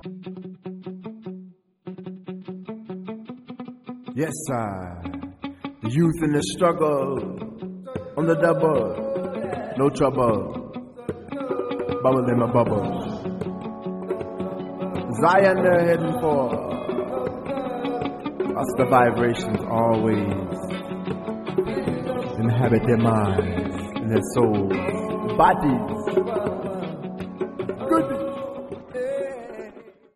Yes, sir. The youth in the struggle, on the double, no trouble. Bubble in my bubble. Zion they're heading for. That's the vibrations always inhabit their minds and their souls, bodies.